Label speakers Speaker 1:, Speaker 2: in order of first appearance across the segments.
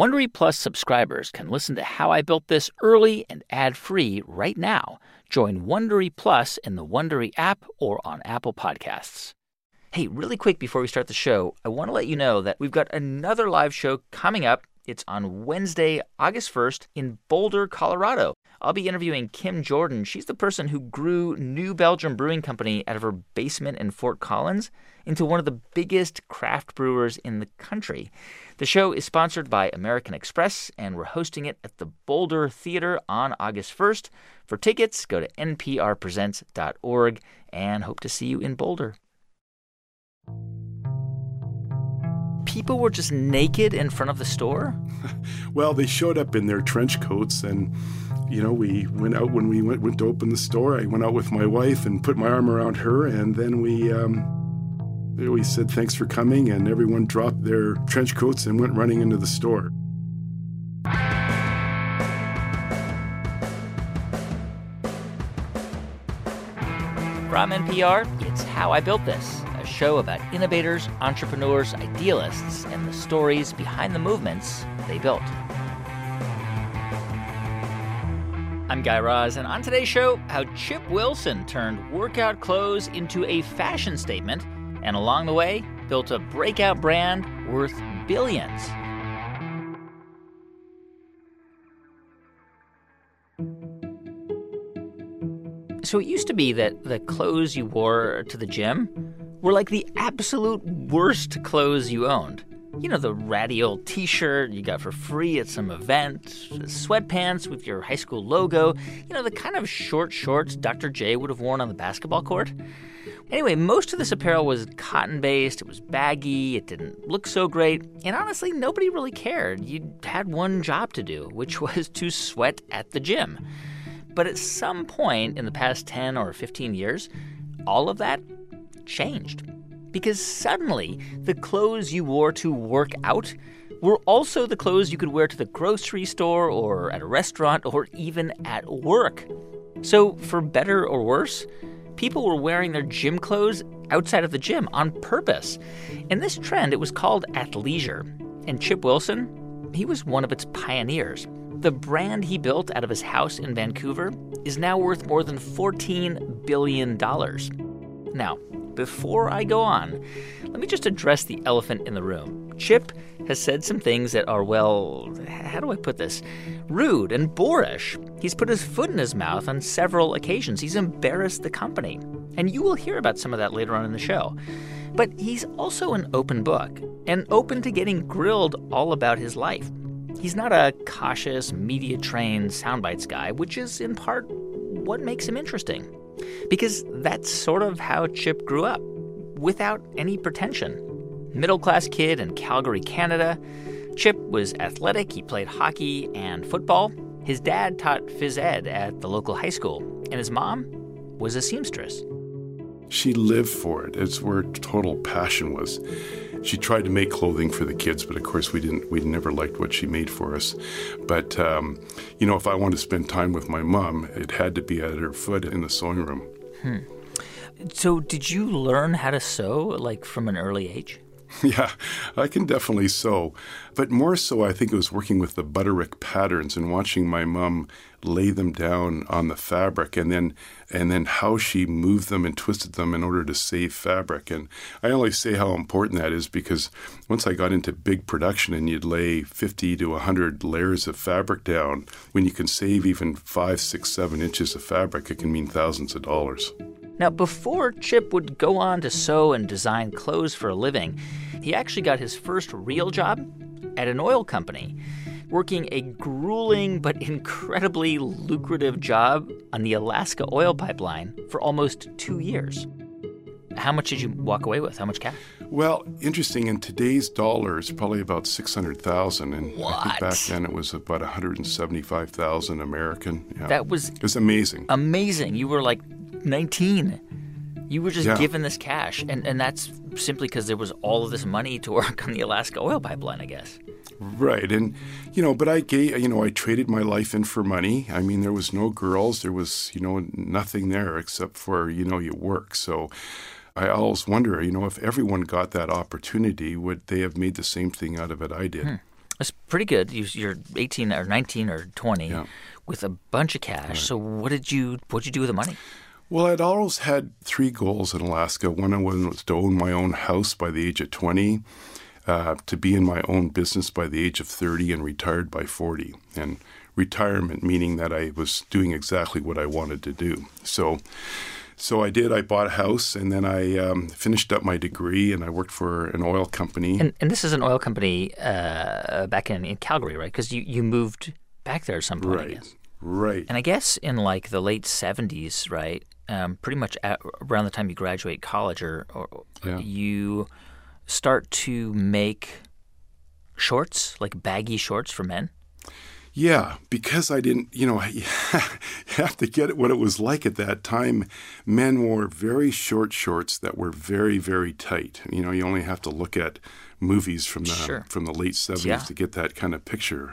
Speaker 1: Wondery Plus subscribers can listen to How I Built This early and ad-free right now. Join Wondery Plus in the Wondery app or on Apple Podcasts. Hey, really quick before we start the show, I want to let you know that we've got another live show coming up. It's on Wednesday, August 1st in Boulder, Colorado. I'll be interviewing Kim Jordan. She's the person who grew New Belgium Brewing Company out of her basement in Fort Collins into one of the biggest craft brewers in the country. The show is sponsored by American Express, and we're hosting it at the Boulder Theater on August 1st. For tickets, go to nprpresents.org, and hope to see you in Boulder. People were just naked in front of the store?
Speaker 2: Well, they showed up in their trench coats, and, we went out when we went to open the store. I went out with my wife and put my arm around her, and then we said thanks for coming, and everyone dropped their trench coats and went running into the store.
Speaker 1: From NPR, it's How I Built This, a show about innovators, entrepreneurs, idealists, and the stories behind the movements they built. I'm Guy Raz, and on today's show, how Chip Wilson turned workout clothes into a fashion statement, and along the way, built a breakout brand worth billions. So it used to be that the clothes you wore to the gym were like the absolute worst clothes you owned. The ratty old T-shirt you got for free at some event, sweatpants with your high school logo, the kind of short shorts Dr. J would have worn on the basketball court. Anyway, most of this apparel was cotton-based, it was baggy, it didn't look so great, and honestly, nobody really cared. You had one job to do, which was to sweat at the gym. But at some point in the past 10 or 15 years, all of that changed. Because suddenly, the clothes you wore to work out were also the clothes you could wear to the grocery store or at a restaurant or even at work. So for better or worse, people were wearing their gym clothes outside of the gym on purpose. And this trend, it was called athleisure. And Chip Wilson, he was one of its pioneers. The brand he built out of his house in Vancouver is now worth more than $14 billion. Now, before I go on, let me just address the elephant in the room. Chip has said some things that are, well, how do I put this? Rude and boorish. He's put his foot in his mouth on several occasions. He's embarrassed the company. And you will hear about some of that later on in the show. But he's also an open book and open to getting grilled all about his life. He's not a cautious, media-trained soundbites guy, which is, in part, what makes him interesting. Because that's sort of how Chip grew up, without any pretension. Middle-class kid in Calgary, Canada. Chip was athletic. He played hockey and football. His dad taught phys ed at the local high school, and his mom was a seamstress.
Speaker 2: She lived for it. It's where total passion was. She tried to make clothing for the kids, but of course we never liked what she made for us. But, if I wanted to spend time with my mom, it had to be at her foot in the sewing room.
Speaker 1: So did you learn how to sew, from an early age?
Speaker 2: Yeah, I can definitely sew. But more so, I think it was working with the Butterick patterns and watching my mom lay them down on the fabric and then how she moved them and twisted them in order to save fabric. And I only say how important that is because once I got into big production and you'd lay 50 to 100 layers of fabric down, when you can save even 5, 6, 7 inches of fabric, it can mean thousands of dollars.
Speaker 1: Now, before Chip would go on to sew and design clothes for a living, he actually got his first real job at an oil company, working a grueling but incredibly lucrative job on the Alaska oil pipeline for almost 2 years. How much did you walk away with? How much cash?
Speaker 2: Well, interesting. In today's dollars, probably about $600,000. And
Speaker 1: what?
Speaker 2: I think back then it was about $175,000 American. Yeah.
Speaker 1: It was
Speaker 2: amazing.
Speaker 1: Amazing. You were 19. You were just given this cash. And that's simply because there was all of this money to work on the Alaska oil pipeline, I guess.
Speaker 2: Right. And, but I traded my life in for money. I mean, there was no girls. There was, nothing there except for, you work. So I always wonder, if everyone got that opportunity, would they have made the same thing out of it I did?
Speaker 1: That's pretty good. You're 18 or 19 or 20
Speaker 2: Yeah.
Speaker 1: with a bunch of cash. Right. So what'd you do with the money?
Speaker 2: Well, I'd always had 3 goals in Alaska. One was to own my own house by the age of 20, to be in my own business by the age of 30, and retired by 40. And retirement meaning that I was doing exactly what I wanted to do. So I did. I bought a house, and then I finished up my degree, and I worked for an oil company.
Speaker 1: And this is an oil company back in Calgary, right? Because you moved back there at some point, I guess.
Speaker 2: Right.
Speaker 1: And I guess in like the late 70s, right, pretty much around the time you graduate college, you start to make shorts, like baggy shorts for men.
Speaker 2: Yeah, because I didn't, you have to get what it was like at that time. Men wore very short shorts that were very, very tight. You only have to look at movies from the late 70s to get that kind of picture.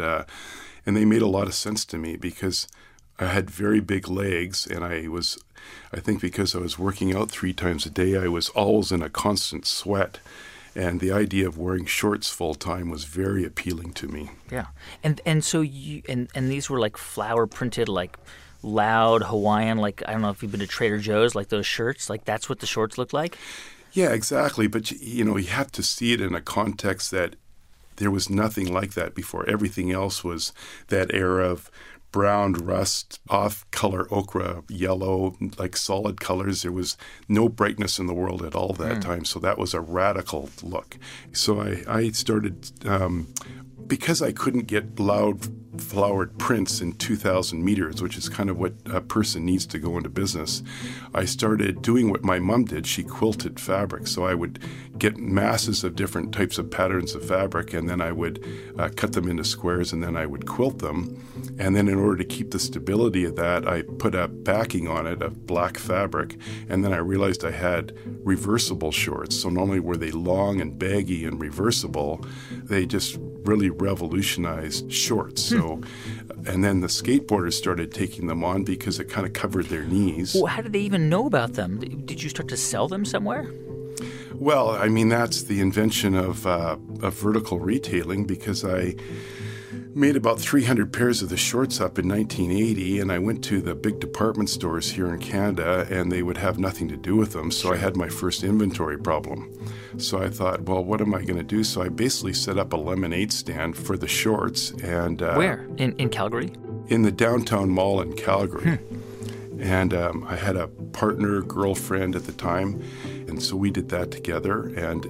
Speaker 2: And they made a lot of sense to me because I had very big legs, and I think because I was working out 3 times a day, I was always in a constant sweat. And the idea of wearing shorts full time was very appealing to me.
Speaker 1: Yeah, and so and these were like flower printed, like loud Hawaiian. Like, I don't know if you've been to Trader Joe's, like those shirts. Like that's what the shorts look like.
Speaker 2: Yeah, exactly. But you have to see it in a context that there was nothing like that before. Everything else was that era of brown rust, off-color ochre, yellow, like solid colors. There was no brightness in the world at all that time, so that was a radical look. So I started, because I couldn't get loud flowered prints in 2,000 meters, which is kind of what a person needs to go into business, I started doing what my mom did. She quilted fabric. So I would get masses of different types of patterns of fabric, and then I would cut them into squares, and then I would quilt them. And then in order to keep the stability of that, I put a backing on it of black fabric. And then I realized I had reversible shorts. So not only were they long and baggy and reversible, they just really revolutionized shorts. So, and then the skateboarders started taking them on because it kind of covered their knees.
Speaker 1: Well, how did they even know about them? Did you start to sell them somewhere?
Speaker 2: Well, I mean, that's the invention of vertical retailing, because I made about 300 pairs of the shorts up in 1980, and I went to the big department stores here in Canada, and they would have nothing to do with them. So I had my first inventory problem. So I thought, well, what am I going to do? So I basically set up a lemonade stand for the shorts. And
Speaker 1: where? In Calgary?
Speaker 2: In the downtown mall in Calgary. And I had a partner, girlfriend at the time, and so we did that together. And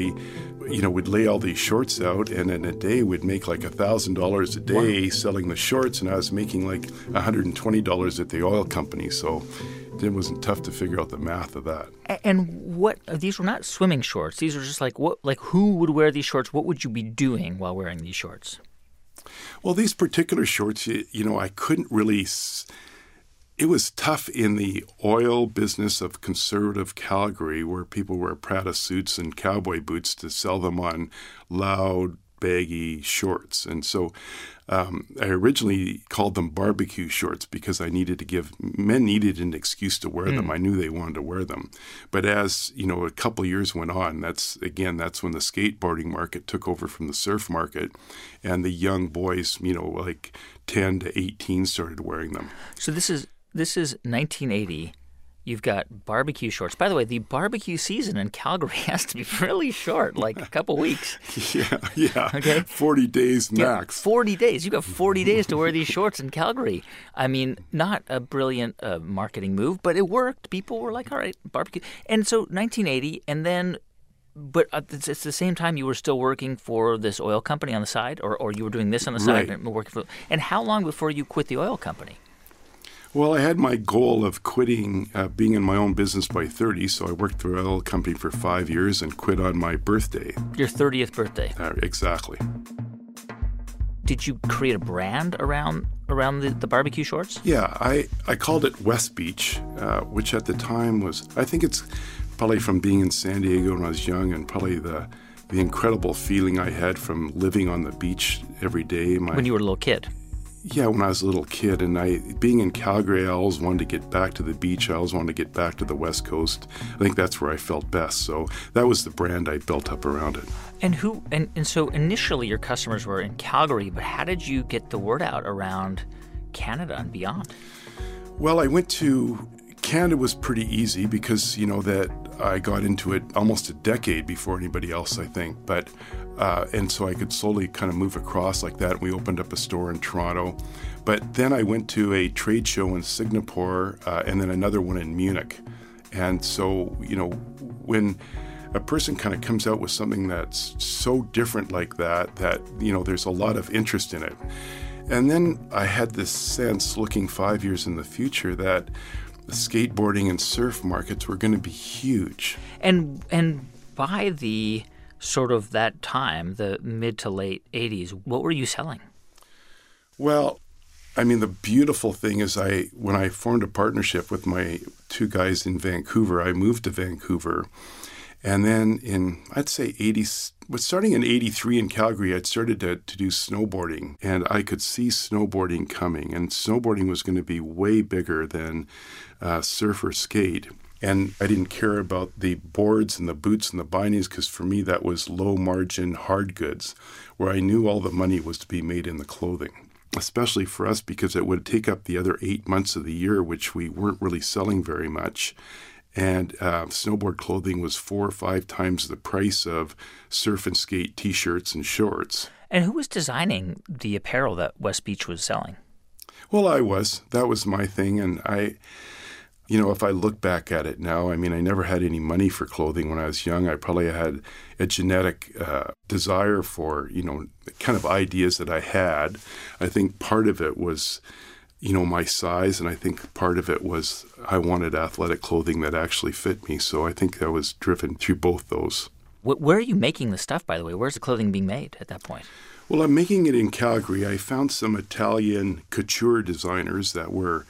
Speaker 2: we'd lay all these shorts out, and in a day we'd make like $1,000 a day selling the shorts, and I was making like $120 at the oil company. So it wasn't tough to figure out the math of that.
Speaker 1: And what, these were not swimming shorts. These were just like, what? Like, who would wear these shorts? What would you be doing while wearing these shorts?
Speaker 2: Well, these particular shorts, I couldn't really. It was tough in the oil business of conservative Calgary, where people wear Prada suits and cowboy boots to sell them on loud, baggy shorts. And so I originally called them barbecue shorts because men needed an excuse to wear them. I knew they wanted to wear them. But as, a couple of years went on, that's when the skateboarding market took over from the surf market, and the young boys, like 10 to 18 started wearing them.
Speaker 1: So this is 1980. You've got barbecue shorts. By the way, the barbecue season in Calgary has to be really short, like a couple weeks.
Speaker 2: Yeah.
Speaker 1: Okay.
Speaker 2: 40 days max.
Speaker 1: 40 days. You've got 40 days to wear these shorts in Calgary. I mean, not a brilliant marketing move, but it worked. People were like, all right, barbecue. And so 1980, and then, but it's the same time you were still working for this oil company on the side, or you were doing this on the side and working for. And how long before you quit the oil company?
Speaker 2: Well, I had my goal of quitting, being in my own business by 30, so I worked for an oil company for 5 years and quit on my birthday.
Speaker 1: Your 30th birthday.
Speaker 2: Exactly.
Speaker 1: Did you create a brand around the barbecue shorts?
Speaker 2: Yeah, I called it West Beach, which at the time was, I think it's probably from being in San Diego when I was young, and probably the incredible feeling I had from living on the beach every day.
Speaker 1: When you were a little kid?
Speaker 2: yeah, when I was a little kid, and being in Calgary, I always wanted to get back to the beach. I always wanted to get back to the West Coast. I think that's where I felt best. So that was the brand I built up around it.
Speaker 1: And so initially your customers were in Calgary, but how did you get the word out around Canada and beyond?
Speaker 2: Well, I went to Canada was pretty easy because, that I got into it almost a decade before anybody else, I think. But and so I could slowly kind of move across like that. We opened up a store in Toronto. But then I went to a trade show in Singapore and then another one in Munich. And so, when a person kind of comes out with something that's so different like that, there's a lot of interest in it. And then I had this sense, looking 5 years in the future, that the skateboarding and surf markets were going to be huge.
Speaker 1: And by the sort of that time, the mid to late 80s, what were you selling?
Speaker 2: Well, I mean, the beautiful thing is when I formed a partnership with my two guys in Vancouver, I moved to Vancouver. And then starting in 83 in Calgary, I'd started to do snowboarding, and I could see snowboarding coming, and snowboarding was going to be way bigger than surf or skate. And I didn't care about the boards and the boots and the bindings because for me that was low margin hard goods, where I knew all the money was to be made in the clothing, especially for us because it would take up the other 8 months of the year, which we weren't really selling very much. And snowboard clothing was 4 or 5 times the price of surf and skate T-shirts and shorts.
Speaker 1: And who was designing the apparel that West Beach was selling?
Speaker 2: Well, I was. That was my thing. And if I look back at it now, I mean, I never had any money for clothing when I was young. I probably had a genetic desire for, the kind of ideas that I had. I think part of it was my size, and I think part of it was I wanted athletic clothing that actually fit me. So I think I was driven through both those.
Speaker 1: Where are you making the stuff, by the way? Where's the clothing being made at that point?
Speaker 2: Well, I'm making it in Calgary. I found some Italian couture designers that were,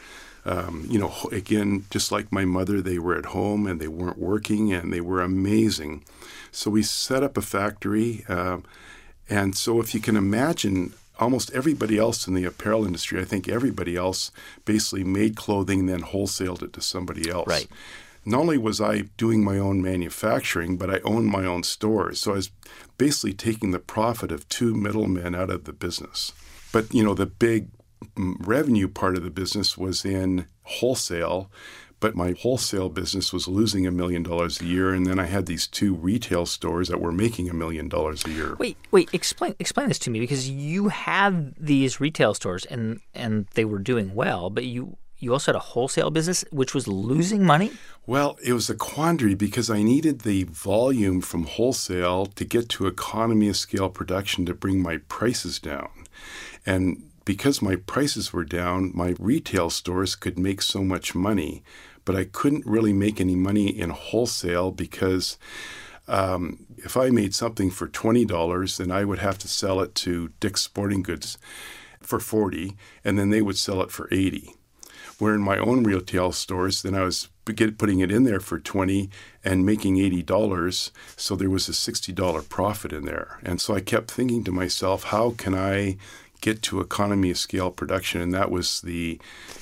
Speaker 2: again, just like my mother, they were at home and they weren't working and they were amazing. So we set up a factory. And so if you can imagine, almost everybody else in the apparel industry, I think everybody else basically made clothing and then wholesaled it to somebody else.
Speaker 1: Right.
Speaker 2: Not only was I doing my own manufacturing, but I owned my own stores. So I was basically taking the profit of 2 middlemen out of the business. But, the big revenue part of the business was in wholesale. But my wholesale business was losing $1 million a year, and then I had these 2 retail stores that were making $1 million a year.
Speaker 1: Wait! Explain this to me, because you had these retail stores and they were doing well, but you also had a wholesale business which was losing money?
Speaker 2: Well, it was a quandary because I needed the volume from wholesale to get to economy of scale production to bring my prices down, and because my prices were down, my retail stores could make so much money, but I couldn't really make any money in wholesale because if I made something for $20, then I would have to sell it to Dick's Sporting Goods for $40, and then they would sell it for $80. Where in my own retail stores, then I was putting it in there for $20 and making $80, so there was a $60 profit in there. And so I kept thinking to myself, how can I get to economy of scale production? And that was the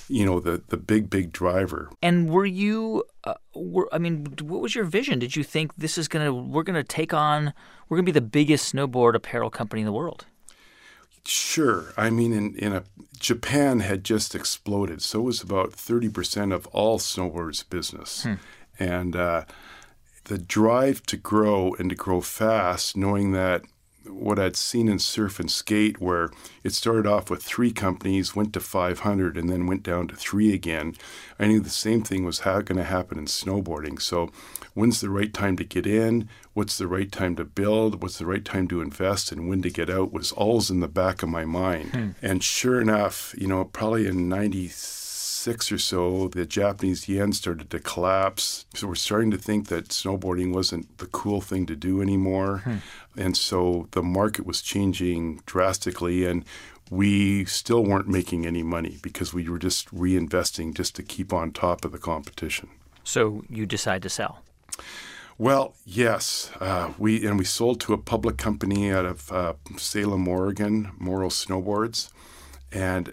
Speaker 2: big driver.
Speaker 1: And were you, what was your vision? Did you think we're going to be the biggest snowboard apparel company in the world?
Speaker 2: Sure. I mean, Japan had just exploded. So it was about 30% of all snowboarders' business. And the drive to grow and to grow fast, knowing that what I'd seen in surf and skate, where it started off with 3 companies, went to 500, and then went down to 3 again. I knew the same thing was going to happen in snowboarding. So when's the right time to get in? What's the right time to build? What's the right time to invest? And when to get out was always in the back of my mind. And sure enough, probably in 96 or so, the Japanese yen started to collapse. So we're starting to think that snowboarding wasn't the cool thing to do anymore. And so the market was changing drastically, and we still weren't making any money because we were just reinvesting just to keep on top of the competition.
Speaker 1: So you decide to sell?
Speaker 2: Well, yes. We sold to a public company out of Salem, Oregon, Morrow Snowboards. And,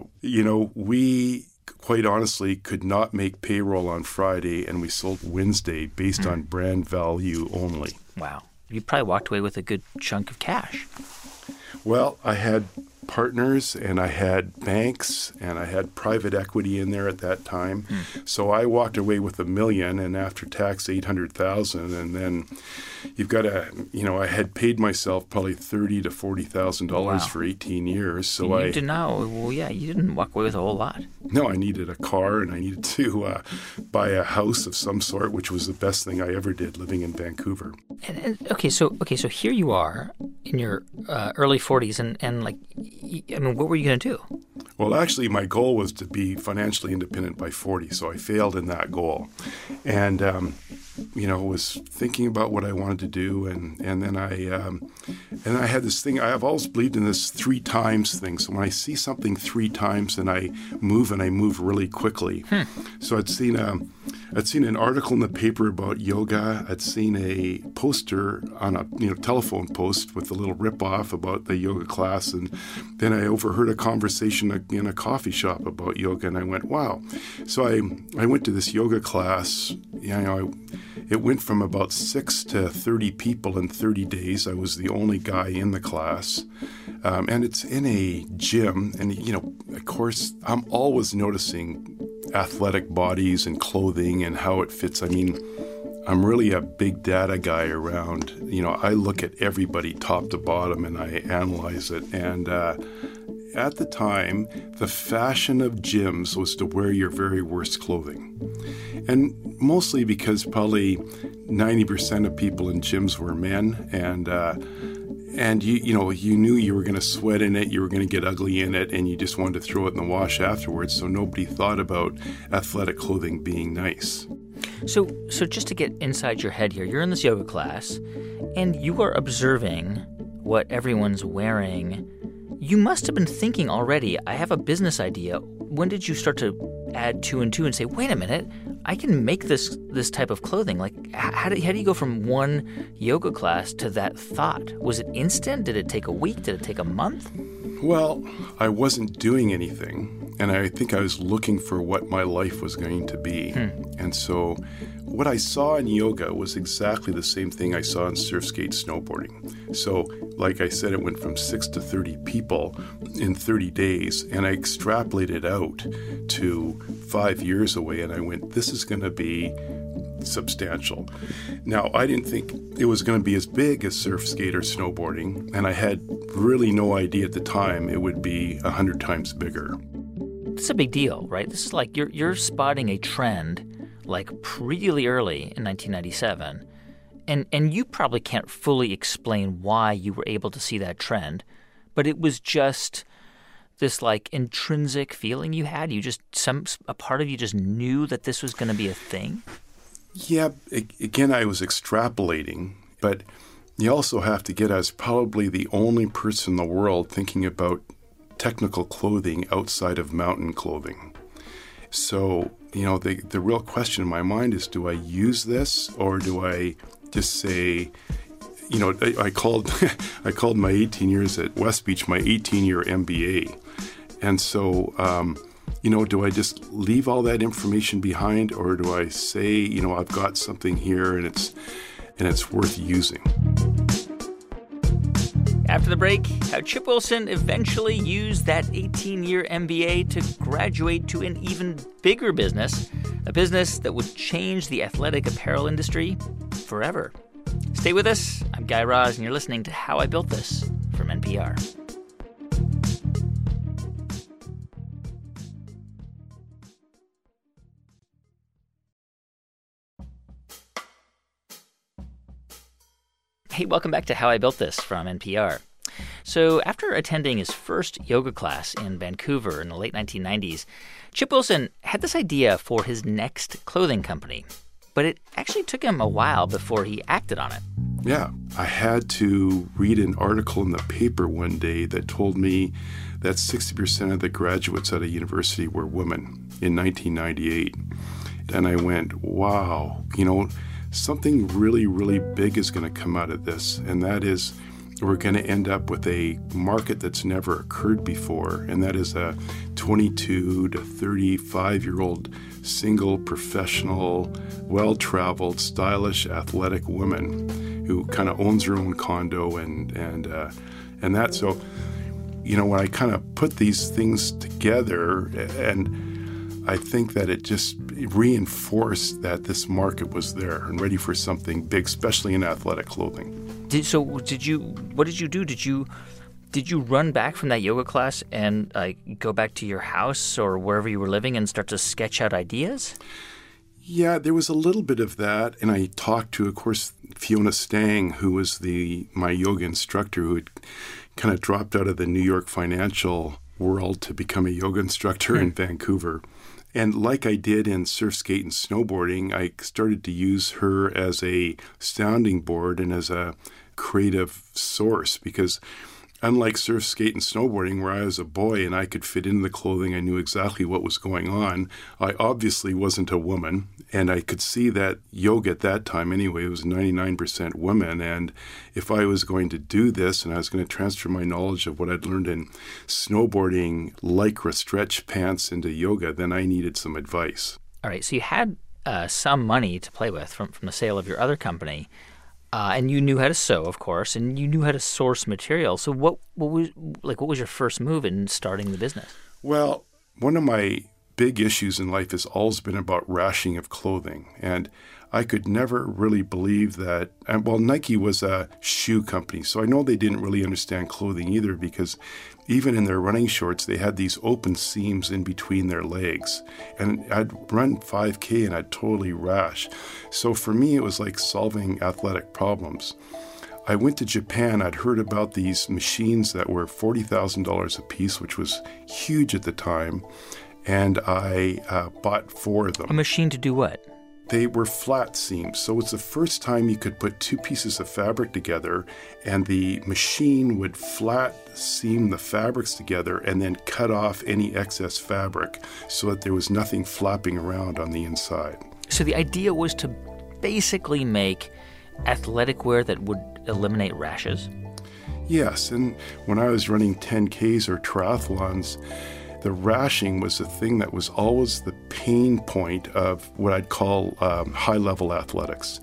Speaker 2: we quite honestly could not make payroll on Friday, and we sold Wednesday based on brand value only.
Speaker 1: Wow. You probably walked away with a good chunk of cash.
Speaker 2: Well, I had partners and I had banks and I had private equity in there at that time. So I walked away with $1 million and after tax $800,000. And then you've got to, I had paid myself probably $30,000 to $40,000 for 18 years. So
Speaker 1: you didn't walk away with a whole lot.
Speaker 2: No, I needed a car and I needed to buy a house of some sort, which was the best thing I ever did living in Vancouver.
Speaker 1: So here you are in your early 40s and what were you going to do?
Speaker 2: Well, actually, my goal was to be financially independent by 40, so I failed in that goal. And, was thinking about what I wanted to do, and then I had this thing. I've always believed in this 3 times thing. So when I see something 3 times, then I move really quickly. So I'd seen an article in the paper about yoga. I'd seen a poster on a telephone post with a little rip-off about the yoga class, and then I overheard a conversation in a coffee shop about yoga, and I went, wow. So I went to this yoga class. It went from about 6 to 30 people in 30 days. I was the only guy in the class. And it's in a gym. And, of course, I'm always noticing athletic bodies and clothing and how it fits. I mean, I'm really a big data guy around. I look at everybody top to bottom and I analyze it. And at the time, the fashion of gyms was to wear your very worst clothing. And mostly because probably 90% of people in gyms were men, and you knew you were going to sweat in it, you were going to get ugly in it, and you just wanted to throw it in the wash afterwards. So nobody thought about athletic clothing being nice.
Speaker 1: So just to get inside your head here, you're in this yoga class, and you are observing what everyone's wearing. You must have been thinking already, I have a business idea. When did you start to add 2 and 2 and say, wait a minute, I can make this type of clothing? Like, how do you go from one yoga class to that thought? Was it instant? Did it take a week? Did it take a month?
Speaker 2: Well, I wasn't doing anything, and I think I was looking for what my life was going to be. And so what I saw in yoga was exactly the same thing I saw in surf skate snowboarding. So, like I said, it went from 6 to 30 people in 30 days, and I extrapolated out to 5 years away, and I went, this is going to be substantial. Now, I didn't think it was going to be as big as surf skate or snowboarding, and I had really no idea at the time it would be 100 times bigger.
Speaker 1: This is a big deal, right? This is like you're spotting a trend like really early in 1997, and you probably can't fully explain why you were able to see that trend, but it was just this like intrinsic feeling you had. A part of you just knew that this was going to be a thing.
Speaker 2: Yeah, again, I was extrapolating, but you also have to get, I was probably the only person in the world thinking about technical clothing outside of mountain clothing. So, the real question in my mind is, do I use this or do I just say, I called my 18 years at West Beach my 18-year MBA. And so, do I just leave all that information behind, or do I say, I've got something here and it's worth using?
Speaker 1: After the break, how Chip Wilson eventually used that 18-year MBA to graduate to an even bigger business, a business that would change the athletic apparel industry forever. Stay with us. I'm Guy Raz, and you're listening to How I Built This from NPR. Hey, welcome back to How I Built This from NPR. So after attending his first yoga class in Vancouver in the late 1990s, Chip Wilson had this idea for his next clothing company. But it actually took him a while before he acted on it.
Speaker 2: Yeah, I had to read an article in the paper one day that told me that 60% of the graduates at a university were women in 1998. And I went, wow, something really, really big is going to come out of this. And that is, we're going to end up with a market that's never occurred before, and that is a 22 to 35-year-old single, professional, well-traveled, stylish, athletic woman who kind of owns her own condo and that. So, when I kind of put these things together, and I think that it just reinforced that this market was there and ready for something big, especially in athletic clothing.
Speaker 1: What did you do? Did you run back from that yoga class and go back to your house or wherever you were living and start to sketch out ideas?
Speaker 2: Yeah, there was a little bit of that. And I talked to, of course, Fiona Stang, who was my yoga instructor, who had kind of dropped out of the New York financial world to become a yoga instructor in Vancouver. And like I did in surf, skate, and snowboarding, I started to use her as a sounding board and as a creative source, because unlike surf, skate, and snowboarding, where I was a boy and I could fit into the clothing, I knew exactly what was going on, I obviously wasn't a woman. And I could see that yoga at that time anyway, it was 99% women. And if I was going to do this and I was going to transfer my knowledge of what I'd learned in snowboarding, Lycra stretch pants into yoga, then I needed some advice.
Speaker 1: All right, so you had some money to play with from the sale of your other company. And you knew how to sew, of course, and you knew how to source material. So what was your first move in starting the business?
Speaker 2: Well, one of my big issues in life has always been about rationing of clothing. And I could never really believe that. Well, Nike was a shoe company, so I know they didn't really understand clothing either, because even in their running shorts, they had these open seams in between their legs. And I'd run 5K and I'd totally rash. So for me, it was like solving athletic problems. I went to Japan. I'd heard about these machines that were $40,000 a piece, which was huge at the time. And I bought 4 of them.
Speaker 1: A machine to do what?
Speaker 2: They were flat seams. So it's the first time you could put 2 pieces of fabric together, and the machine would flat seam the fabrics together and then cut off any excess fabric so that there was nothing flapping around on the inside.
Speaker 1: So the idea was to basically make athletic wear that would eliminate rashes?
Speaker 2: Yes, and when I was running 10Ks or triathlons, the rashing was the thing that was always the pain point of what I'd call high-level athletics.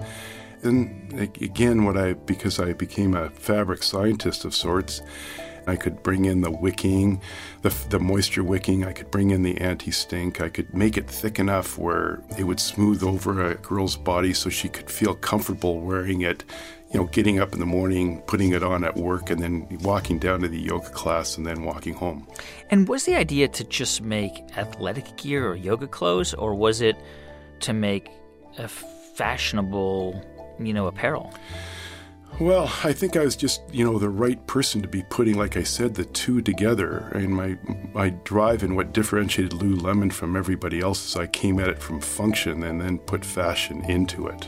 Speaker 2: And again, because I became a fabric scientist of sorts, I could bring in the wicking, the moisture wicking. I could bring in the anti-stink. I could make it thick enough where it would smooth over a girl's body so she could feel comfortable wearing it, getting up in the morning, putting it on at work, and then walking down to the yoga class and then walking home.
Speaker 1: And was the idea to just make athletic gear or yoga clothes, or was it to make a fashionable, apparel?
Speaker 2: Well, I think I was just, the right person to be putting, like I said, the two together. And my drive and what differentiated Lululemon from everybody else is I came at it from function and then put fashion into it.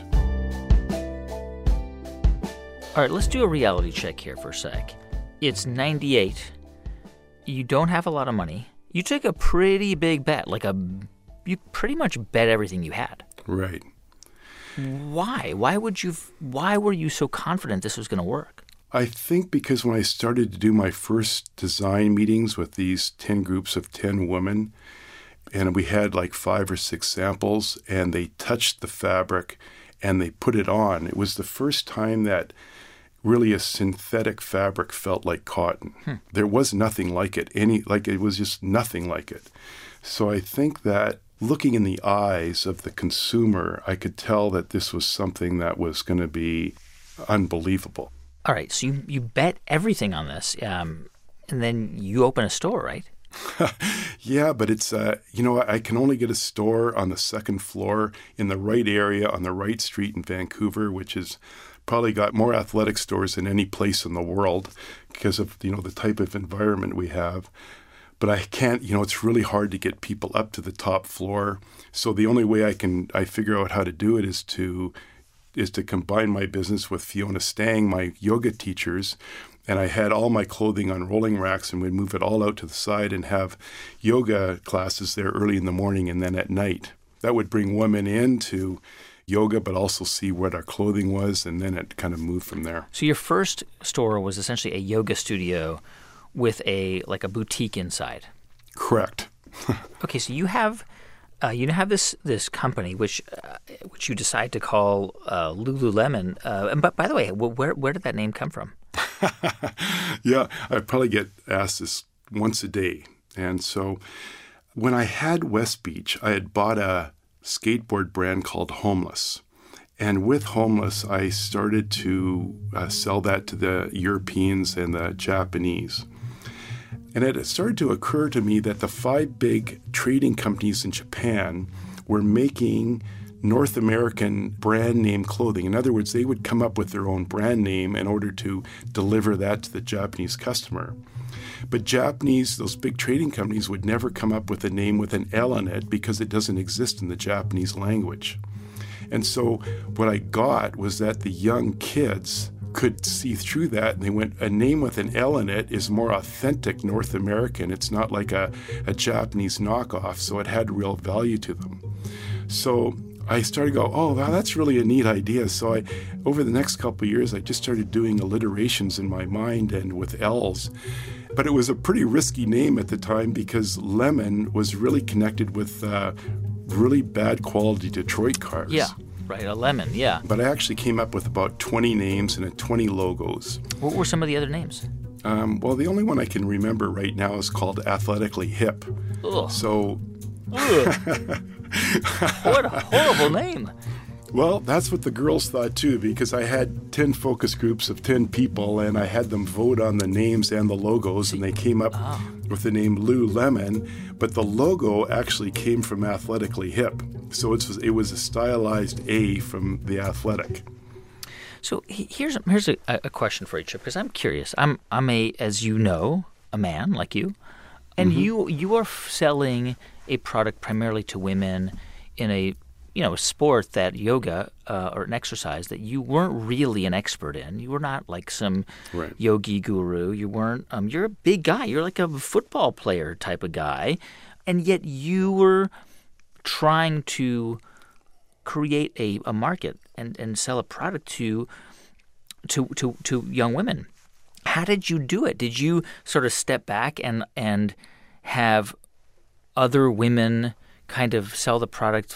Speaker 1: All right, let's do a reality check here for a sec. It's 98. You don't have a lot of money. You took a pretty big bet, you pretty much bet everything you had.
Speaker 2: Right.
Speaker 1: Why? Why were you so confident this was going to work?
Speaker 2: I think because when I started to do my first design meetings with these 10 groups of 10 women, and we had 5 or 6 samples, and they touched the fabric and they put it on, it was the first time that really a synthetic fabric felt like cotton. There was nothing like it. It was just nothing like it. So I think that looking in the eyes of the consumer, I could tell that this was something that was going to be unbelievable.
Speaker 1: All right, so you bet everything on this, and then you open a store, right?
Speaker 2: Yeah, but it's, I can only get a store on the second floor in the right area on the right street in Vancouver, which is probably got more athletic stores than any place in the world because of, the type of environment we have. But I can't, it's really hard to get people up to the top floor. So the only way I figure out how to do it is to combine my business with Fiona Stang, my yoga teachers. And I had all my clothing on rolling racks, and we'd move it all out to the side and have yoga classes there early in the morning and then at night. That would bring women in to yoga, but also see what our clothing was, and then it kind of moved from there.
Speaker 1: So your first store was essentially a yoga studio with a boutique inside.
Speaker 2: Correct.
Speaker 1: Okay, so you have this company which you decide to call Lululemon. But by the way, where did that name come from?
Speaker 2: Yeah, I probably get asked this once a day. And so when I had West Beach, I had bought a skateboard brand called Homeless. And with Homeless, I started to sell that to the Europeans and the Japanese. And it started to occur to me that the 5 big trading companies in Japan were making North American brand name clothing. In other words, they would come up with their own brand name in order to deliver that to the Japanese customer. But those big trading companies would never come up with a name with an L in it because it doesn't exist in the Japanese language. And so what I got was that the young kids could see through that, and they went, a name with an L in it is more authentic North American. It's not like a Japanese knockoff, so it had real value to them. So I started to go, oh, wow, that's really a neat idea. So over the next couple of years, I just started doing alliterations in my mind and with L's. But it was a pretty risky name at the time because Lemon was really connected with really bad quality Detroit cars.
Speaker 1: Yeah. Right, a lemon, yeah.
Speaker 2: But I actually came up with about 20 names and 20 logos.
Speaker 1: What were some of the other names?
Speaker 2: Well, the only one I can remember right now is called Athletically Hip.
Speaker 1: Ugh.
Speaker 2: So,
Speaker 1: what a horrible name.
Speaker 2: Well, that's what the girls thought too, because I had 10 focus groups of 10 people, and I had them vote on the names and the logos, and they came up with the name Lululemon, but the logo actually came from Athletically Hip. So it was a stylized A from the athletic.
Speaker 1: So here's a question for you, Chip, because I'm curious. I'm as you know, a man like you, and you are selling a product primarily to women in a sport, that yoga or an exercise that you weren't really an expert in. You were not like some yogi guru. You weren't. You're a big guy. You're like a football player type of guy, and yet you were trying to create a market and sell a product to young women. How did you do it? Did you sort of step back and have other women kind of sell the product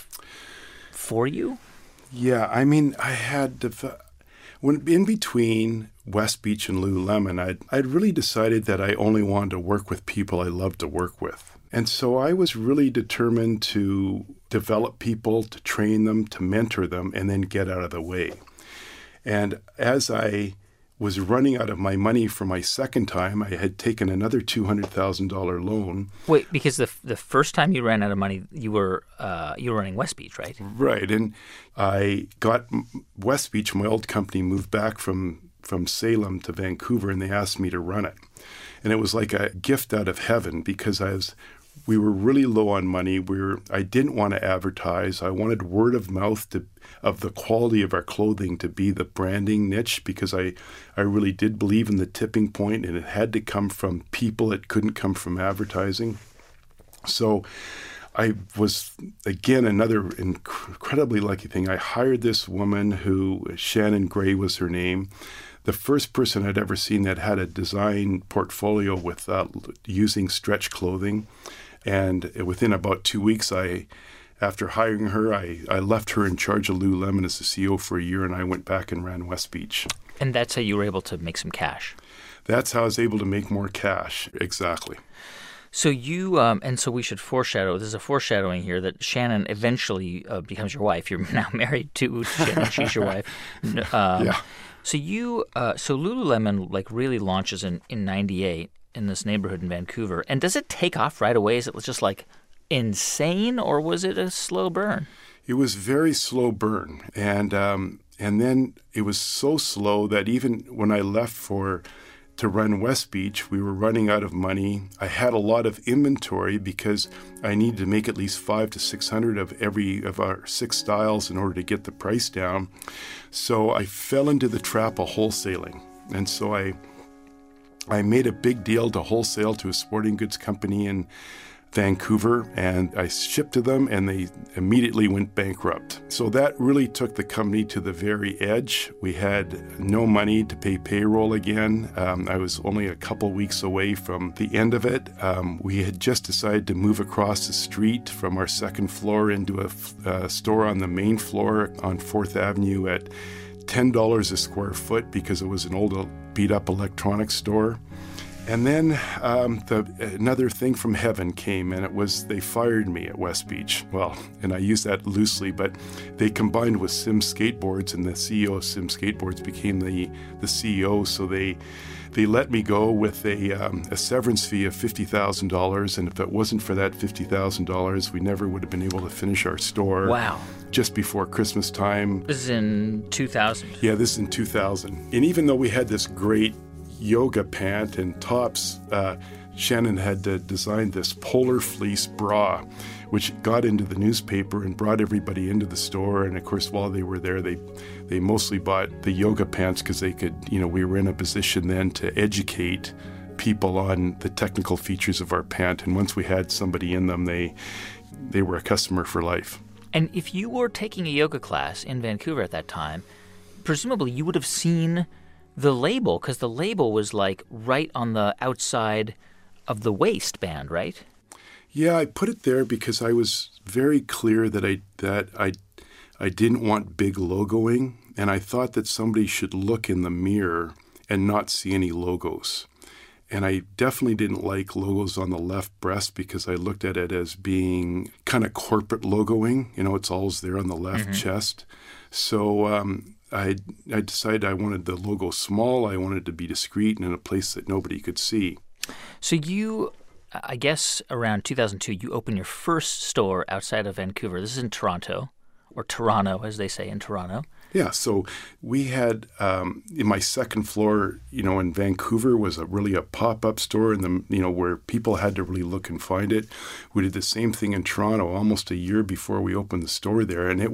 Speaker 1: for you?
Speaker 2: Yeah, I mean, I had when in between West Beach and Lululemon, I'd really decided that I only wanted to work with people I loved to work with. And so I was really determined to develop people, to train them, to mentor them, and then get out of the way. And as I was running out of my money for my second time, I had taken another $200,000 loan.
Speaker 1: Wait, because the first time you ran out of money, you were running West Beach, right?
Speaker 2: Right, and I got West Beach, my old company, moved back from Salem to Vancouver, and they asked me to run it. And it was like a gift out of heaven because we were really low on money. I didn't want to advertise. I wanted word of mouth of the quality of our clothing to be the branding niche because I really did believe in the tipping point, and it had to come from people. It couldn't come from advertising. So I was, again, another incredibly lucky thing. I hired this woman who, Shannon Gray was her name, the first person I'd ever seen that had a design portfolio with using stretch clothing. And within about 2 weeks, after hiring her, I left her in charge of Lululemon as the CEO for a year, and I went back and ran West Beach.
Speaker 1: And that's how you were able to make some cash?
Speaker 2: That's how I was able to make more cash, exactly.
Speaker 1: So you, and so we should foreshadow, there's a foreshadowing here that Shannon eventually becomes your wife. You're now married to Shannon, she's your wife.
Speaker 2: Yeah.
Speaker 1: So so Lululemon really launches in 98 in this neighborhood in Vancouver. And does it take off right away? Is it just insane, or was it a slow burn?
Speaker 2: It was very slow burn. And then it was so slow that even when I left to run West Beach, we were running out of money. I had a lot of inventory because I needed to make at least 500 to 600 of every of our 6 styles in order to get the price down. So I fell into the trap of wholesaling. And so I made a big deal to wholesale to a sporting goods company, and Vancouver, and I shipped to them, and they immediately went bankrupt. So that really took the company to the very edge. We had no money to pay payroll again. I was only a couple weeks away from the end of it. We had just decided to move across the street from our second floor into a store on the main floor on 4th Avenue at $10 a square foot because it was an old beat-up electronics store. And then another thing from heaven came, and it was they fired me at West Beach. Well, and I use that loosely, but they combined with Sim Skateboards, and the CEO of Sim Skateboards became the CEO. So they let me go with a severance fee of $50,000, and if it wasn't for that $50,000, we never would have been able to finish our store.
Speaker 1: Wow.
Speaker 2: Just before Christmas time.
Speaker 1: This is in 2000.
Speaker 2: Yeah, this is in 2000. And even though we had this great yoga pant and tops, Shannon had designed this polar fleece bra, which got into the newspaper and brought everybody into the store. And of course, while they were there, they mostly bought the yoga pants because they could, we were in a position then to educate people on the technical features of our pant. And once we had somebody in them, they were a customer for life.
Speaker 1: And if you were taking a yoga class in Vancouver at that time, presumably you would have seen the label, because the label was like right on the outside of the waistband, right?
Speaker 2: Yeah, I put it there because I was very clear that I didn't want big logoing, and I thought that somebody should look in the mirror and not see any logos. And I definitely didn't like logos on the left breast because I looked at it as being kind of corporate logoing. It's always there on the left chest. So I decided I wanted the logo small. I wanted it to be discreet and in a place that nobody could see.
Speaker 1: So you, I guess around 2002, you opened your first store outside of Vancouver. This is in Toronto, or Toronto, as they say in Toronto.
Speaker 2: Yeah, so we had in my second floor, in Vancouver was really a pop-up store, and where people had to really look and find it. We did the same thing in Toronto almost a year before we opened the store there, and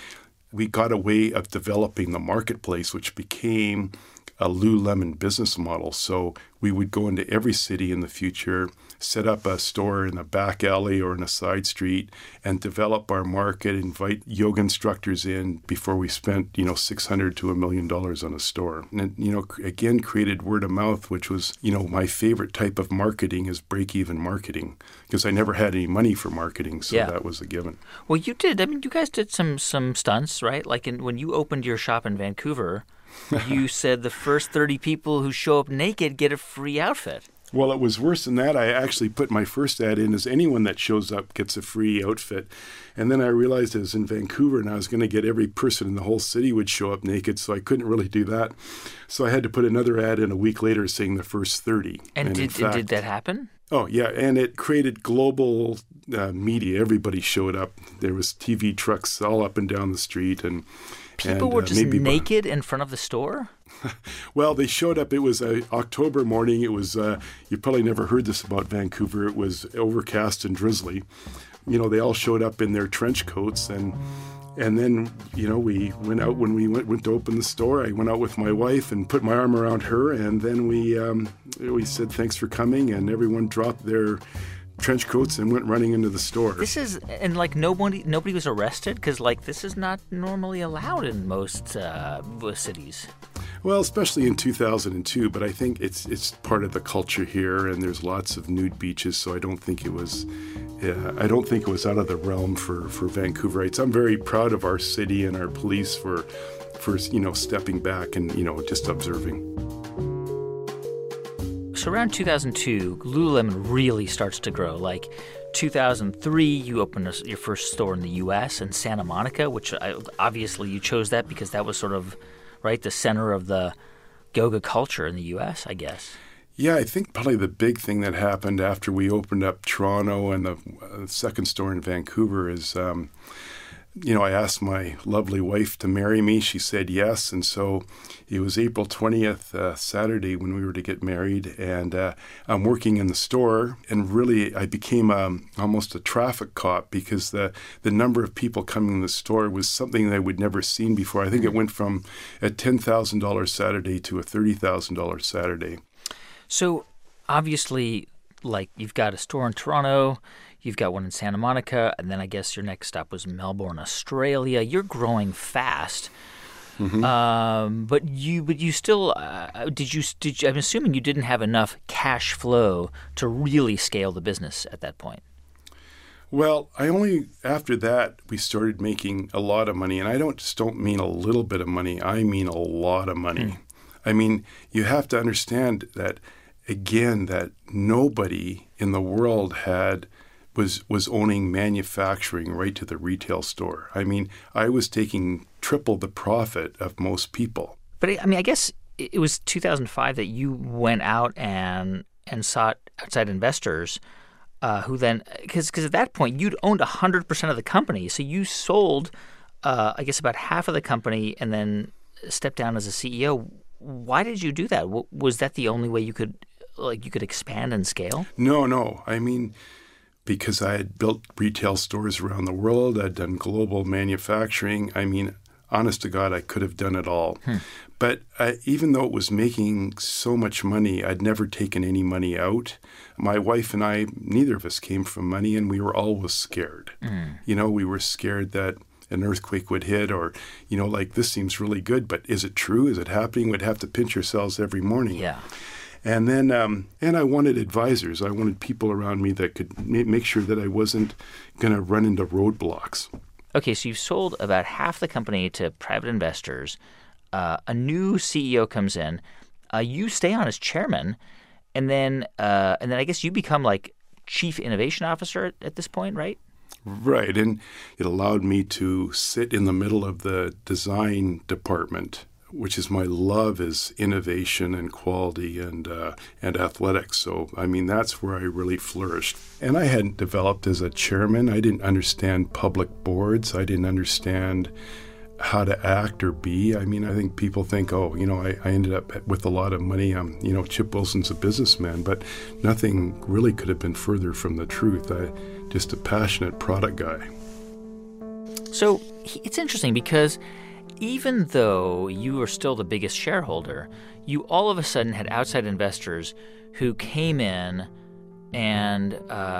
Speaker 2: we got a way of developing the marketplace, which became a Lululemon business model. So we would go into every city in the future, set up a store in a back alley or in a side street, and develop our market, invite yoga instructors in before we spent, $600 to $1 million on a store. And, again, created word of mouth, which was, my favorite type of marketing is break-even marketing, because I never had any money for marketing, so that was a given.
Speaker 1: Well, you did. I mean, you guys did some stunts, right? Like when you opened your shop in Vancouver, you said the first 30 people who show up naked get a free outfit.
Speaker 2: Well, it was worse than that. I actually put my first ad in as anyone that shows up gets a free outfit. And then I realized it was in Vancouver and I was going to get every person in the whole city would show up naked, so I couldn't really do that. So I had to put another ad in a week later saying the first 30.
Speaker 1: And did that happen?
Speaker 2: Oh, yeah. And it created global media. Everybody showed up. There was TV trucks all up and down the street. And
Speaker 1: people were just naked in front of the store?
Speaker 2: Well, they showed up. It was October morning. It was, you probably never heard this about Vancouver. It was overcast and drizzly. They all showed up in their trench coats. And then, we went out when we went to open the store. I went out with my wife and put my arm around her. And then we said, thanks for coming. And everyone dropped their trench coats and went running into the store.
Speaker 1: This is, and nobody was arrested? Because this is not normally allowed in most cities.
Speaker 2: Well, especially in 2002, but I think it's part of the culture here, and there's lots of nude beaches, so I don't think it was out of the realm for Vancouverites. I'm very proud of our city and our police for stepping back and just observing.
Speaker 1: So around 2002, Lululemon really starts to grow. 2003, you opened your first store in the U.S. in Santa Monica, which obviously you chose that because that was sort of the center of the yoga culture in the U.S., I guess.
Speaker 2: Yeah, I think probably the big thing that happened after we opened up Toronto and the second store in Vancouver is, I asked my lovely wife to marry me. She said yes, and so it was April 20th, Saturday, when we were to get married, and I'm working in the store, and really I became almost a traffic cop because the number of people coming in the store was something that I would never seen before. I think it went from a $10,000 Saturday to a $30,000 Saturday.
Speaker 1: So obviously like you've got a store in Toronto, you've got one in Santa Monica, and then I guess your next stop was Melbourne, Australia. You're growing fast. But you still did you I'm assuming you didn't have enough cash flow to really scale the business at that point.
Speaker 2: Well, after that, we started making a lot of money. And I don't mean a little bit of money. I mean a lot of money. I mean, you have to understand that, again, that nobody in the world was owning manufacturing right to the retail store. I mean, I was taking triple the profit of most people.
Speaker 1: But I mean, I guess it was 2005 that you went out and sought outside investors. Who then, because at that point you'd owned 100% of the company, so you sold, I guess, about half of the company and then stepped down as a CEO. Why did you do that? Was that the only way you could expand and scale?
Speaker 2: No. I mean, because I had built retail stores around the world, I'd done global manufacturing. I mean, honest to God, I could have done it all. But even though it was making so much money, I'd never taken any money out. My wife and I, neither of us came from money, and we were always scared. You know, we were scared that an earthquake would hit, or, you know, like, this seems really good, but is it true? Is it happening? We'd have to pinch ourselves every morning.
Speaker 1: Yeah.
Speaker 2: And then, and I wanted advisors. I wanted people around me that could make sure that I wasn't going to run into roadblocks.
Speaker 1: Okay, so you've sold about half the company to private investors. A new CEO comes in. You stay on as chairman, and then I guess you become like chief innovation officer at this point, right?
Speaker 2: Right, and it allowed me to sit in the middle of the design department, which is my love, is innovation and quality and athletics. So, I mean, that's where I really flourished. And I hadn't developed as a chairman. I didn't understand public boards. I didn't understand how to act or be. I mean, I think people think, oh, you know, I ended up with a lot of money. You know, Chip Wilson's a businessman, but nothing really could have been further from the truth. Just a passionate product guy.
Speaker 1: So it's interesting because even though you were still the biggest shareholder, you all of a sudden had outside investors who came in and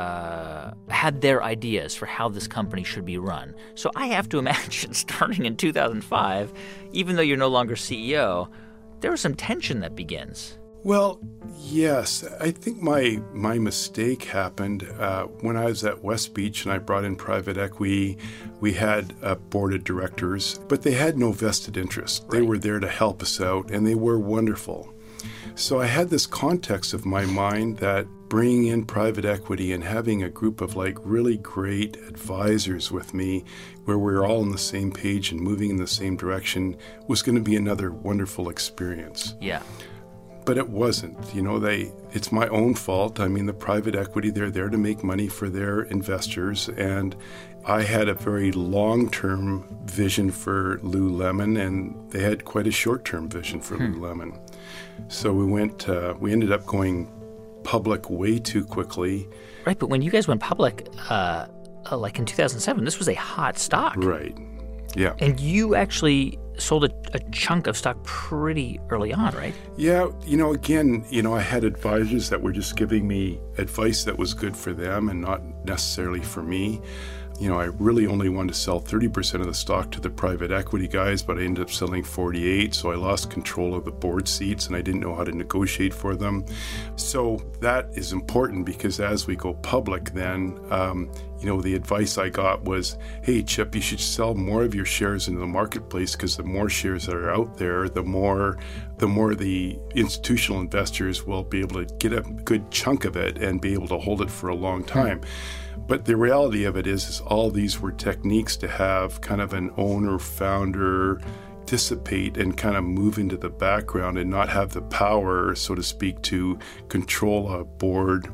Speaker 1: had their ideas for how this company should be run. So I have to imagine, starting in 2005, even though you're no longer CEO, there was some tension that begins.
Speaker 2: Well, yes. I think my mistake happened when I was at West Beach and I brought in private equity. We had a board of directors, but they had no vested interest. They were there to help us out, and they were wonderful. So I had this context of my mind that bringing in private equity and having a group of like really great advisors with me where we were all on the same page and moving in the same direction was going to be another wonderful experience.
Speaker 1: Yeah.
Speaker 2: But it wasn't. You know, it's my own fault. I mean, the private equity, they're there to make money for their investors. And I had a very long-term vision for Lululemon, and they had quite a short-term vision for Lululemon. So we ended up going public way too quickly.
Speaker 1: Right, but when you guys went public, like in 2007, this was a hot stock.
Speaker 2: Right, yeah.
Speaker 1: And you actually sold a chunk of stock pretty early on, right?
Speaker 2: Yeah, you know, again, you know, I had advisors that were just giving me advice that was good for them and not necessarily for me. You know, I really only wanted to sell 30% of the stock to the private equity guys, but I ended up selling 48%, so I lost control of the board seats and I didn't know how to negotiate for them. So that is important because as we go public then, you know, the advice I got was, hey, Chip, you should sell more of your shares into the marketplace because the more shares that are out there, the more the institutional investors will be able to get a good chunk of it and be able to hold it for a long time. But the reality of it is all these were techniques to have kind of an owner, founder dissipate and kind of move into the background and not have the power, so to speak, to control a board.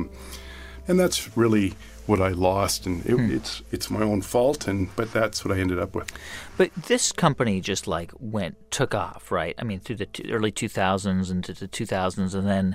Speaker 2: And that's really what I lost, and it's my own fault, but that's what I ended up with.
Speaker 1: But this company just like took off, right? I mean, through the early 2000s into the 2000s, and then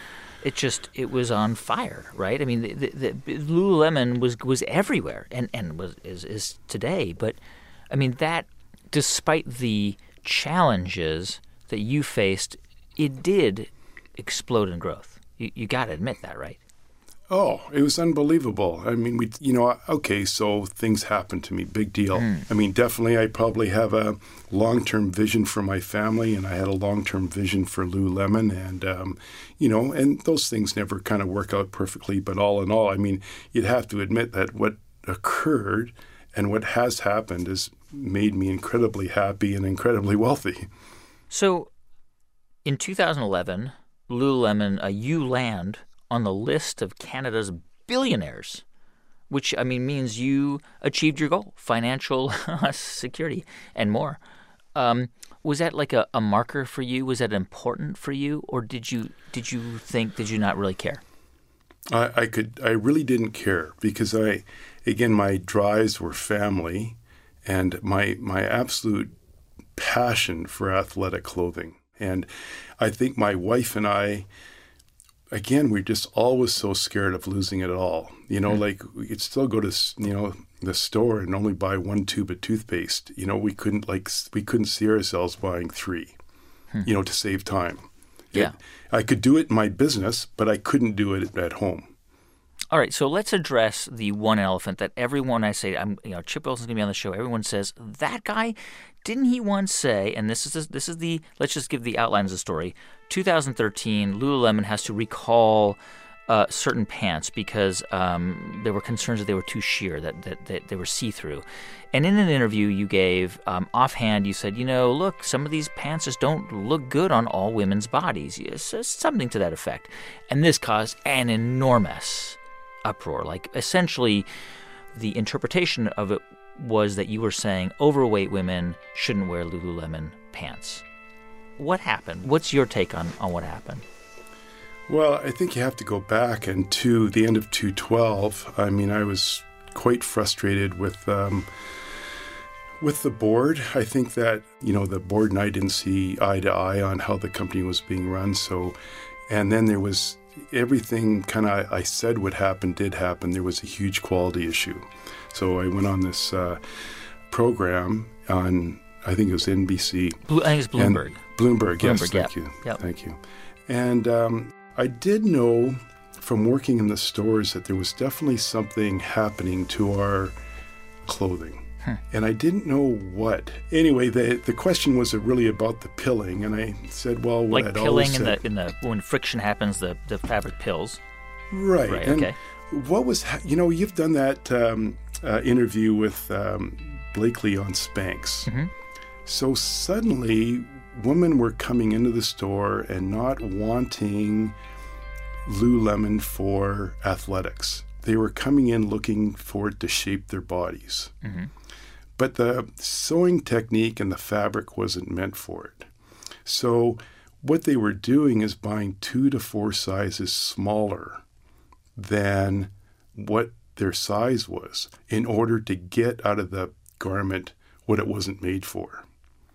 Speaker 1: it was on fire, right? I mean, the Lululemon was everywhere and is today. But I mean, that despite the challenges that you faced, it did explode in growth. You got to admit that, right?
Speaker 2: Oh, it was unbelievable. I mean, okay, so things happened to me, big deal. I mean, definitely I probably have a long-term vision for my family, and I had a long-term vision for Lululemon, and, and those things never kind of work out perfectly. But all in all, I mean, you'd have to admit that what occurred and what has happened has made me incredibly happy and incredibly wealthy.
Speaker 1: So in 2011, Lululemon, you land on the list of Canada's billionaires, which, I mean, means you achieved your goal, financial security and more. Was that like a marker for you? Was that important for you? Or did you not really care?
Speaker 2: I really didn't care because my drives were family and my absolute passion for athletic clothing. And I think my wife and I, again, we're just always so scared of losing it all. Like we could still go to, the store and only buy one tube of toothpaste. We couldn't see ourselves buying 3, to save time.
Speaker 1: Yeah.
Speaker 2: I could do it in my business, but I couldn't do it at home.
Speaker 1: All right, so let's address the one elephant that everyone I say, Chip Wilson's going to be on the show. Everyone says, that guy, didn't he once say, and this is let's just give the outline of the story. 2013, Lululemon has to recall certain pants because there were concerns that they were too sheer, that they were see-through. And in an interview you gave, offhand, you said, look, some of these pants just don't look good on all women's bodies. Something to that effect. And this caused an enormous uproar. Like, essentially, the interpretation of it was that you were saying overweight women shouldn't wear Lululemon pants. What happened? What's your take on what happened?
Speaker 2: Well, I think you have to go back and to the end of 2012. I mean, I was quite frustrated with the board. I think that, the board and I didn't see eye to eye on how the company was being run. So, and then there was everything kind of I said would happen did happen. There was a huge quality issue. So I went on this program on, I think it was NBC.
Speaker 1: I think it's Bloomberg.
Speaker 2: Bloomberg, yes.
Speaker 1: Bloomberg,
Speaker 2: Thank you.
Speaker 1: Yep.
Speaker 2: Thank you. And I did know from working in the stores that there was definitely something happening to our clothing. And I didn't know what. Anyway, the question was really about the pilling, and I said, well, what I'd always said.
Speaker 1: Like pilling when friction happens, the fabric pills.
Speaker 2: Right. And
Speaker 1: okay.
Speaker 2: What was, you've done that interview with Blakely on Spanx.
Speaker 1: Mm-hmm.
Speaker 2: So suddenly, women were coming into the store and not wanting Lululemon for athletics. They were coming in looking for it to shape their bodies. Mm-hmm. But the sewing technique and the fabric wasn't meant for it. So what they were doing is buying 2 to 4 sizes smaller than what their size was in order to get out of the garment what it wasn't made for.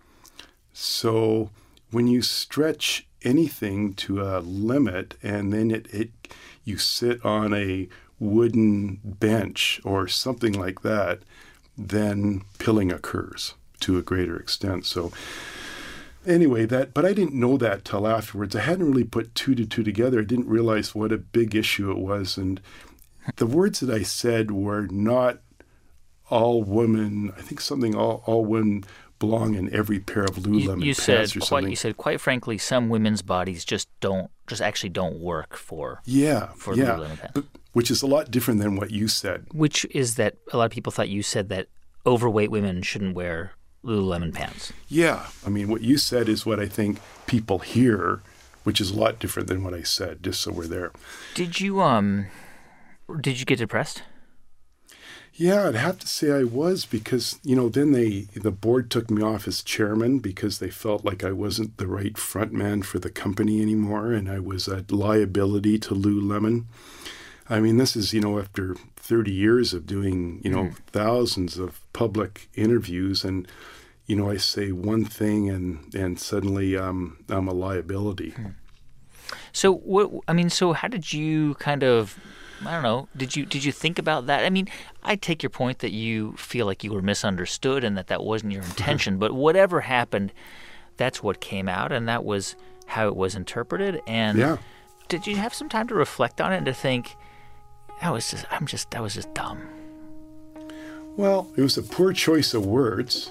Speaker 2: So when you stretch anything to a limit and then you sit on a wooden bench or something like that, then pilling occurs to a greater extent. So anyway, but I didn't know that till afterwards. I hadn't really put 2 to 2 together. I didn't realize what a big issue it was. And the words that I said were not all women. I think something all women belong in every pair of Lululemon pants or something.
Speaker 1: You said, quite frankly, some women's bodies just actually don't work for Lululemon pants.
Speaker 2: Which is a lot different than what you said.
Speaker 1: Which is that a lot of people thought you said that overweight women shouldn't wear Lululemon pants.
Speaker 2: Yeah. I mean, what you said is what I think people hear, which is a lot different than what I said, just so we're there.
Speaker 1: Did you get depressed?
Speaker 2: Yeah, I'd have to say I was because, then the board took me off as chairman because they felt like I wasn't the right front man for the company anymore and I was a liability to Lululemon. I mean, this is, after 30 years of doing, thousands of public interviews and, I say one thing and suddenly I'm a liability.
Speaker 1: So, so how did you kind of, I don't know, did you think about that? I mean, I take your point that you feel like you were misunderstood and that wasn't your intention, but whatever happened, that's what came out and that was how it was interpreted. And did you have some time to reflect on it and to think, that was just dumb.
Speaker 2: Well, it was a poor choice of words.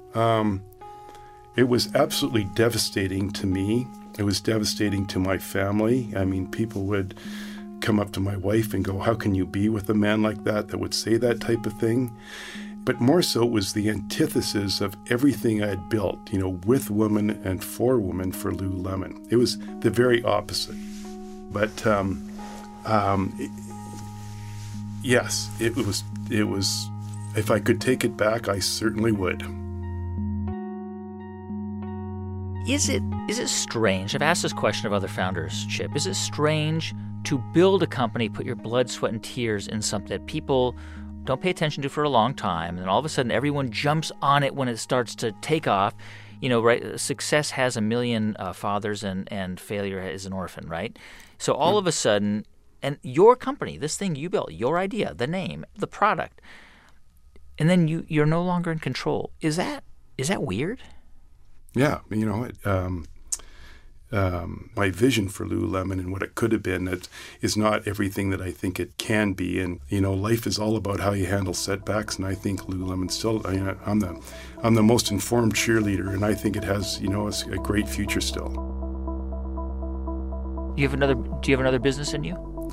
Speaker 2: It was absolutely devastating to me. It was devastating to my family. I mean, people would come up to my wife and go, "How can you be with a man like that would say that type of thing?" But more so, it was the antithesis of everything I had built, with women and for women for Lululemon. It was the very opposite. But yes, it was. If I could take it back, I certainly would.
Speaker 1: Is it strange? I've asked this question of other founders, Chip. Is it strange to build a company, put your blood, sweat, and tears in something that people don't pay attention to for a long time, and then all of a sudden everyone jumps on it when it starts to take off? Right? Success has a million fathers, and failure is an orphan, right? So all of a sudden, and your company, this thing you built, your idea, the name, the product, and then you're no longer in control. Is that weird?
Speaker 2: Yeah, my vision for Lululemon and what it could have been, it is not everything that I think it can be. And, life is all about how you handle setbacks. And I think Lululemon still, I'm the most informed cheerleader, and I think it has, a great future still.
Speaker 1: Do you have another business in you?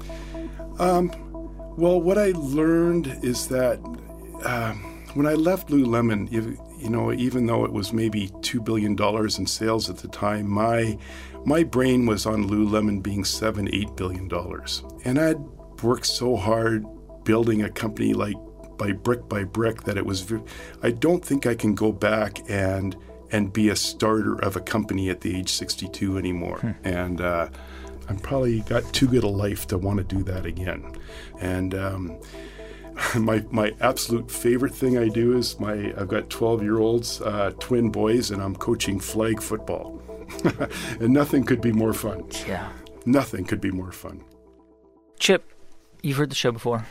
Speaker 2: Well, what I learned is that when I left Lululemon, even though it was maybe $2 billion in sales at the time, my brain was on Lululemon being $7-8 billion. And I'd worked so hard building a company by brick that it was, I don't think I can go back and be a starter of a company at the age 62 anymore. And I'm probably got too good a life to want to do that again. And my absolute favorite thing I do is I've got 12-year-olds, twin boys, and I'm coaching flag football. And nothing could be more fun.
Speaker 1: Yeah.
Speaker 2: Nothing could be more fun.
Speaker 1: Chip, you've heard the show before.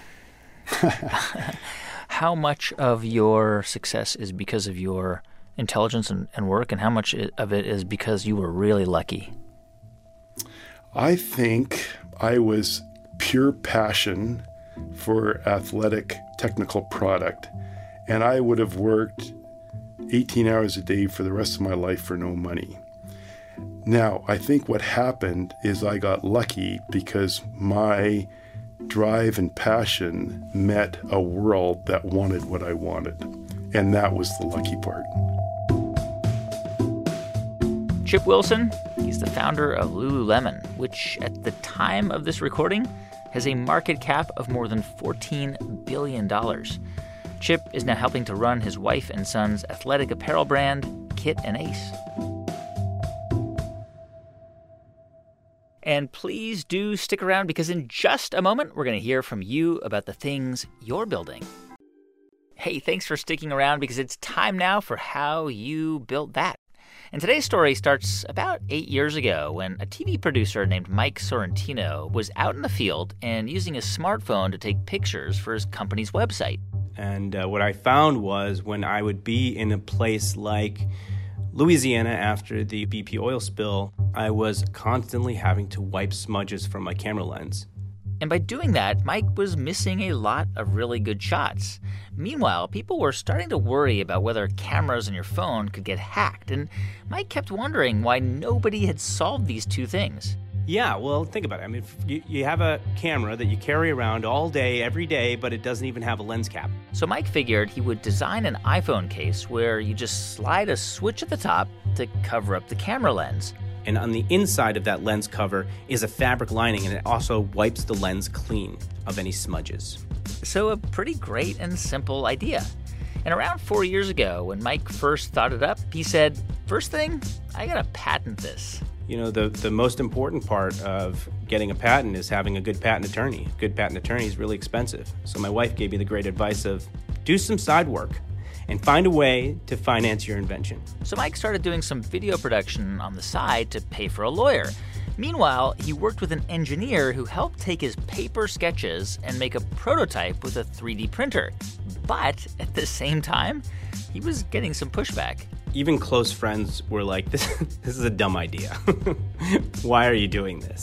Speaker 1: How much of your success is because of your intelligence and work, and how much of it is because you were really lucky?
Speaker 2: I think I was pure passion for athletic technical product, and I would have worked 18 hours a day for the rest of my life for no money. Now, I think what happened is I got lucky because my drive and passion met a world that wanted what I wanted, and that was the lucky part.
Speaker 1: Chip Wilson, he's the founder of Lululemon, which at the time of this recording has a market cap of more than $14 billion. Chip is now helping to run his wife and son's athletic apparel brand, Kit and Ace. And please do stick around, because in just a moment, we're going to hear from you about the things you're building. Hey, thanks for sticking around, because it's time now for how you built that. And today's story starts about 8 years ago when a TV producer named Mike Sorrentino was out in the field and using his smartphone to take pictures for his company's website.
Speaker 3: And what I found was when I would be in a place like Louisiana after the BP oil spill, I was constantly having to wipe smudges from my camera lens.
Speaker 1: And by doing that, Mike was missing a lot of really good shots. Meanwhile, people were starting to worry about whether cameras on your phone could get hacked, and Mike kept wondering why nobody had solved these two things.
Speaker 3: Yeah, well, think about it. I mean, you have a camera that you carry around all day, every day, but it doesn't even have a lens cap.
Speaker 1: So Mike figured he would design an iPhone case where you just slide a switch at the top to cover up the camera lens.
Speaker 3: And on the inside of that lens cover is a fabric lining, and it also wipes the lens clean of any smudges.
Speaker 1: So a pretty great and simple idea. And around 4 years ago, when Mike first thought it up, he said, first thing, I gotta patent this.
Speaker 3: You know, the most important part of getting a patent is having a good patent attorney. A good patent attorney is really expensive. So my wife gave me the great advice of do some side work and find a way to finance your invention.
Speaker 1: So Mike started doing some video production on the side to pay for a lawyer. Meanwhile, he worked with an engineer who helped take his paper sketches and make a prototype with a 3D printer. But at the same time, he was getting some pushback.
Speaker 3: Even close friends were like, this is a dumb idea. Why are you doing this?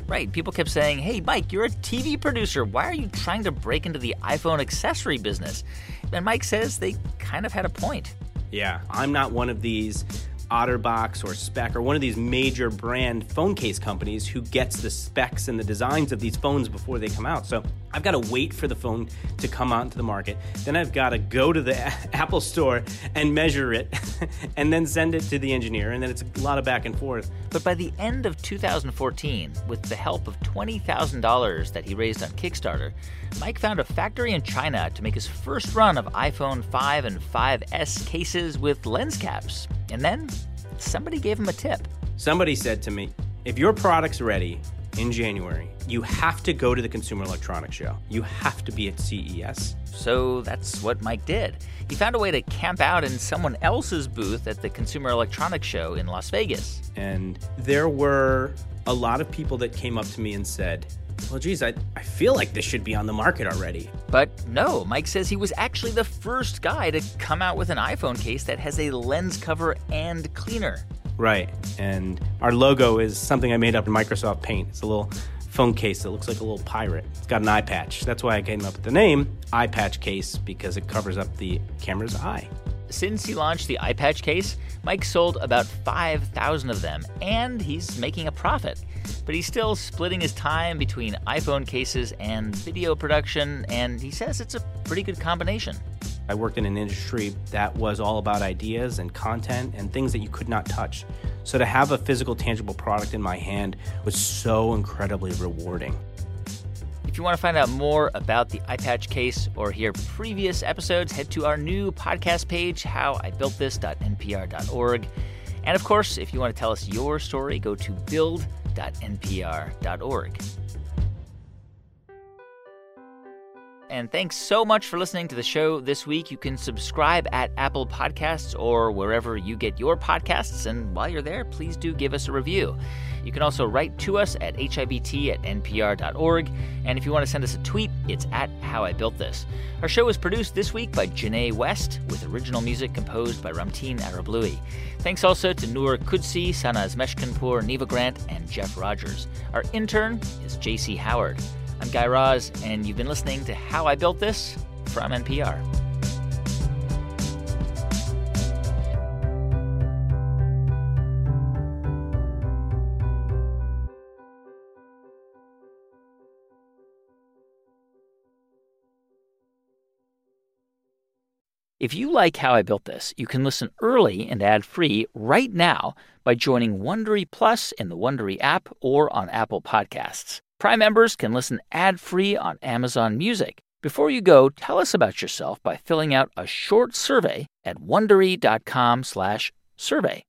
Speaker 1: Right. People kept saying, hey, Mike, you're a TV producer. Why are you trying to break into the iPhone accessory business? And Mike says they kind of had a point.
Speaker 3: Yeah, I'm not one of these OtterBox or Spec or one of these major brand phone case companies who gets the specs and the designs of these phones before they come out. So I've got to wait for the phone to come out into the market. Then I've got to go to the Apple store and measure it and then send it to the engineer. And then it's a lot of back and forth.
Speaker 1: But by the end of 2014, with the help of $20,000 that he raised on Kickstarter, Mike found a factory in China to make his first run of iPhone 5 and 5S cases with lens caps. And then somebody gave him a tip.
Speaker 3: Somebody said to me, if your product's ready in January, you have to go to the Consumer Electronics Show. You have to be at CES.
Speaker 1: So that's what Mike did. He found a way to camp out in someone else's booth at the Consumer Electronics Show in Las Vegas.
Speaker 3: And there were a lot of people that came up to me and said, well, geez, I feel like this should be on the market already.
Speaker 1: But no, Mike says he was actually the first guy to come out with an iPhone case that has a lens cover and cleaner.
Speaker 3: Right, and our logo is something I made up in Microsoft Paint. It's a little phone case that looks like a little pirate. It's got an eye patch. That's why I came up with the name Eye Patch Case, because it covers up the camera's eye.
Speaker 1: Since he launched the Eye Patch case, Mike sold about 5,000 of them, and he's making a profit. But he's still splitting his time between iPhone cases and video production, and he says it's a pretty good combination.
Speaker 3: I worked in an industry that was all about ideas and content and things that you could not touch. So to have a physical, tangible product in my hand was so incredibly rewarding.
Speaker 1: If you want to find out more about the Eye Patch case or hear previous episodes, head to our new podcast page, howibuiltthis.npr.org. And of course, if you want to tell us your story, go to build.npr.org. And thanks so much for listening to the show this week. You can subscribe at Apple Podcasts or wherever you get your podcasts. And while you're there, please do give us a review. You can also write to us at hibt@npr.org. And if you want to send us a tweet, it's at howibuiltthis. Our show is produced this week by Janae West, with original music composed by Ramteen Arablouei. Thanks also to Noor Kudsi, Sanaz Meshkinpour, Neva Grant, and Jeff Rogers. Our intern is J.C. Howard. I'm Guy Raz, and you've been listening to How I Built This from NPR. If you like How I Built This, you can listen early and ad-free right now by joining Wondery Plus in the Wondery app or on Apple Podcasts. Prime members can listen ad-free on Amazon Music. Before you go, tell us about yourself by filling out a short survey at Wondery.com/survey.